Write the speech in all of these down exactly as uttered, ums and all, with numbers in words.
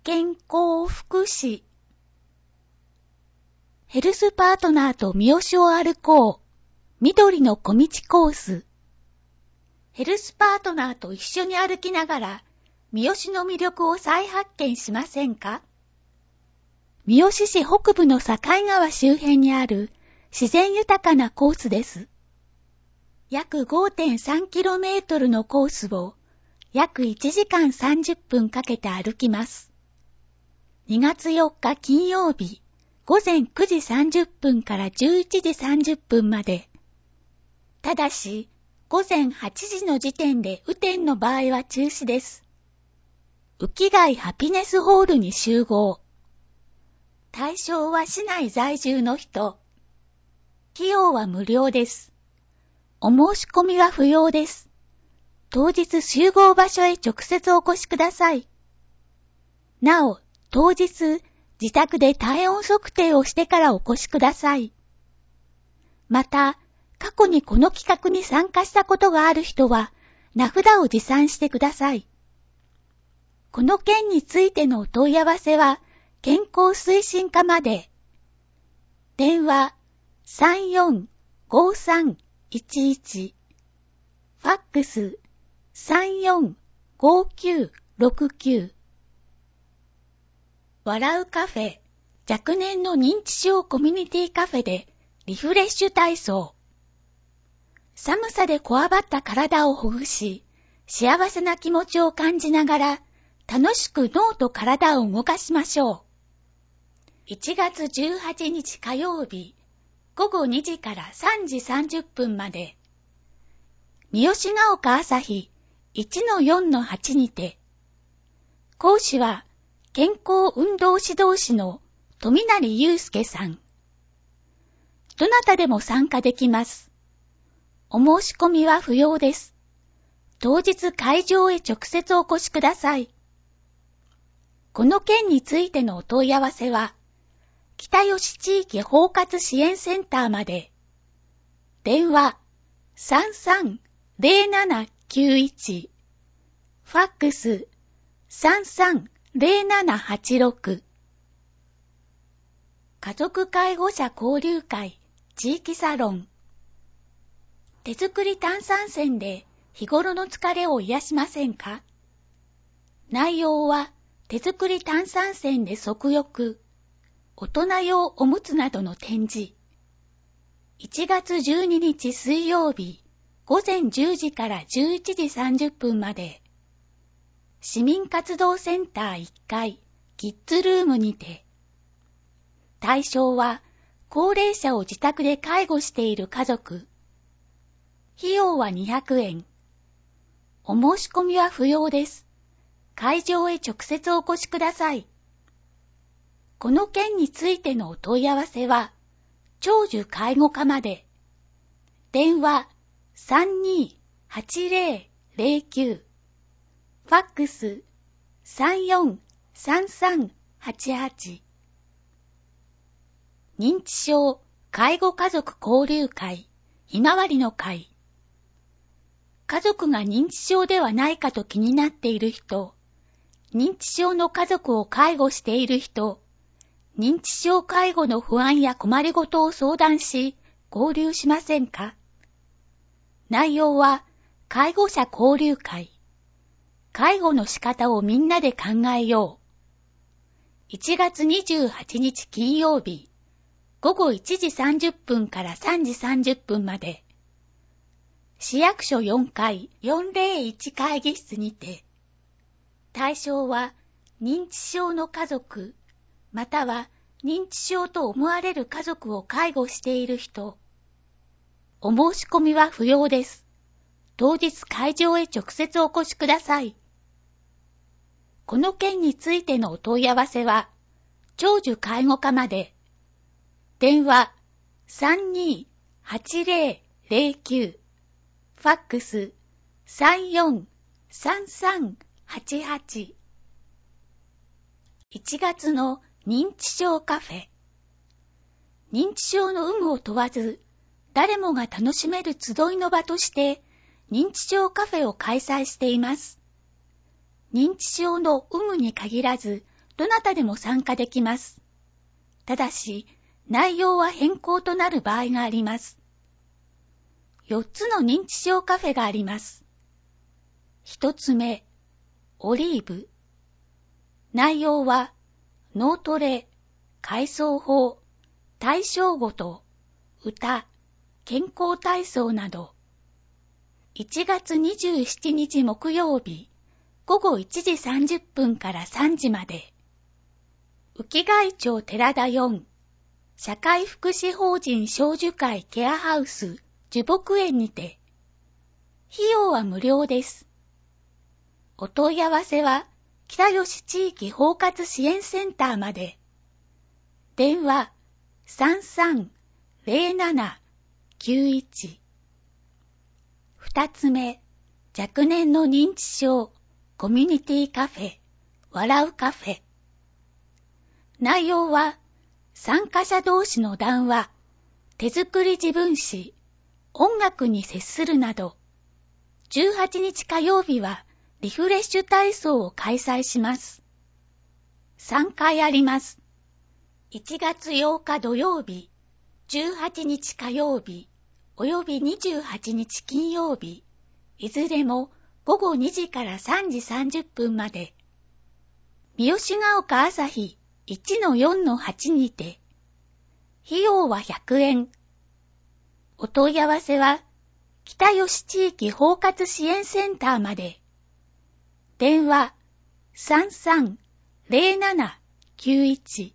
健康福祉。ヘルスパートナーと三好を歩こう。緑の小道コース。ヘルスパートナーと一緒に歩きながら、三好の魅力を再発見しませんか？三好市北部の境川周辺にある自然豊かなコースです。約 ごてんさんキロメートル のコースを約いちじかんさんじゅっぷんかけて歩きます。にがつよっか金曜日、ごぜんくじさんじゅっぷんからじゅういちじさんじゅっぷんまで。ただし、ごぜんはちじの時点で雨天の場合は中止です。浮貝ハピネスホールに集合。対象は市内在住の人。費用は無料です。お申し込みは不要です。当日集合場所へ直接お越しください。なお、当日、自宅で体温測定をしてからお越しください。また、過去にこの企画に参加したことがある人は、名札を持参してください。この件についてのお問い合わせは、健康推進課まで。電話 さんよんごさんいちいち、ファックス さんよんごきゅうろくきゅう。笑うカフェ、若年の認知症コミュニティカフェでリフレッシュ体操。寒さでこわばった体をほぐし、幸せな気持ちを感じながら、楽しく脳と体を動かしましょう。いちがつじゅうはちにち火曜日、ごごにじからさんじさんじゅっぷんまで。三好ヶ丘朝日 いちのよんのはち にて。講師は、健康運動指導士の富成祐介さん。どなたでも参加できます。お申し込みは不要です。当日会場へ直接お越しください。この件についてのお問い合わせは、北吉地域包括支援センターまで。電話 さんさんぜろななきゅういち、ファックス さんさんぜろななはちろく。家族介護者交流会地域サロン。手作り炭酸泉で日頃の疲れを癒しませんか？内容は手作り炭酸泉で足浴、大人用おむつなどの展示。いちがつじゅうににち水曜日、ごぜんじゅうじからじゅういちじさんじゅっぷんまで。市民活動センターいっかい、キッズルームにて。対象は、高齢者を自宅で介護している家族。費用はにひゃくえん。お申し込みは不要です。会場へ直接お越しください。この件についてのお問い合わせは、長寿介護課まで。電話 さんにーはちぜろぜろきゅう、ファックス さんよんさんさんはちはち。認知症介護家族交流会ひまわりの会。家族が認知症ではないかと気になっている人、認知症の家族を介護している人、認知症介護の不安や困りごとを相談し、交流しませんか？内容は、介護者交流会。介護の仕方をみんなで考えよう。いちがつにじゅうはちにち金曜日、ごごいちじさんじゅっぷんからさんじさんじゅっぷんまで。市役所よんかいよんぜろいち会議室にて。対象は認知症の家族、または認知症と思われる家族を介護している人。お申し込みは不要です。当日会場へ直接お越しください。この件についてのお問い合わせは、長寿介護課まで。電話 さんにーはちぜろぜろきゅう、ファックス さんよんさんさんはちはち。いちがつの認知症カフェ。認知症の有無を問わず、誰もが楽しめる集いの場として、認知症カフェを開催しています。認知症の有無に限らず、 どなたでも参加できます。ただし、内容は変更となる場合があります。よっつの認知症カフェがあります。一つ目、オリーブ。内容は、脳トレ、海藻法、対象ごと、歌、健康体操など。いちがつにじゅうしちにち木曜日、ごごいちじさんじゅっぷんからさんじまで。浮貝町寺田よん、社会福祉法人小樹会ケアハウス樹木園にて。費用は無料です。お問い合わせは、北吉地域包括支援センターまで。電話 さんさんゼロななきゅういち。二つ目、若年の認知症コミュニティカフェ、笑うカフェ。内容は、参加者同士の談話、手作り自分史、音楽に接するなど、じゅうはちにち火曜日はリフレッシュ体操を開催します。さんかいあります。いちがつようか土曜日、じゅうはちにち火曜日、およびにじゅうはちにち金曜日、いずれもごごにじからさんじさんじゅっぷんまで。三好ヶ丘朝日 いちのよんのはち にて。費用はひゃくえん。お問い合わせは、北吉地域包括支援センターまで。電話 さんさんゼロななきゅういち。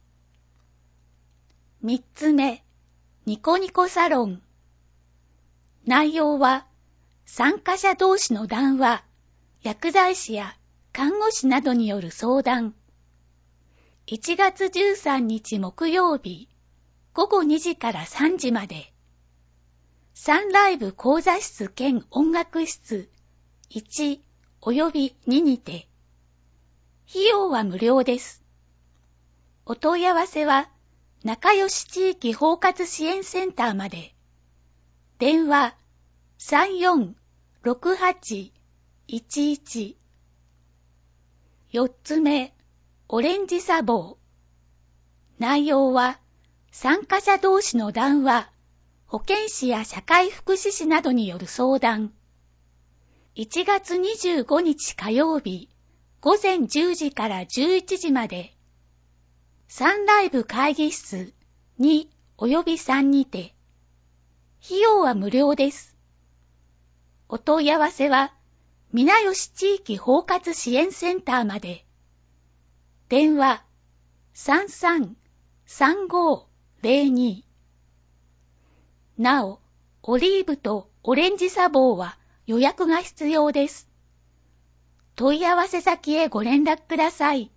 三つ目、ニコニコサロン。内容は、参加者同士の談話、薬剤師や看護師などによる相談。いちがつじゅうさんにち木曜日、ごごにじからさんじまで。サンライブ講座室兼音楽室いちおよびににて。費用は無料です。お問い合わせは、仲良し地域包括支援センターまで。電話 さんよんろくはちいちいち。四つ目、オレンジサボー。内容は、参加者同士の談話、保健師や社会福祉士などによる相談。いちがつにじゅうごにち火曜日、ごぜんじゅうじからじゅういちじまで。サンライブ会議室におよびさんにて。費用は無料です。お問い合わせは、皆吉地域包括支援センターまで。電話 さんさんさんごゼロに。なお、オリーブとオレンジサボーは予約が必要です。問い合わせ先へご連絡ください。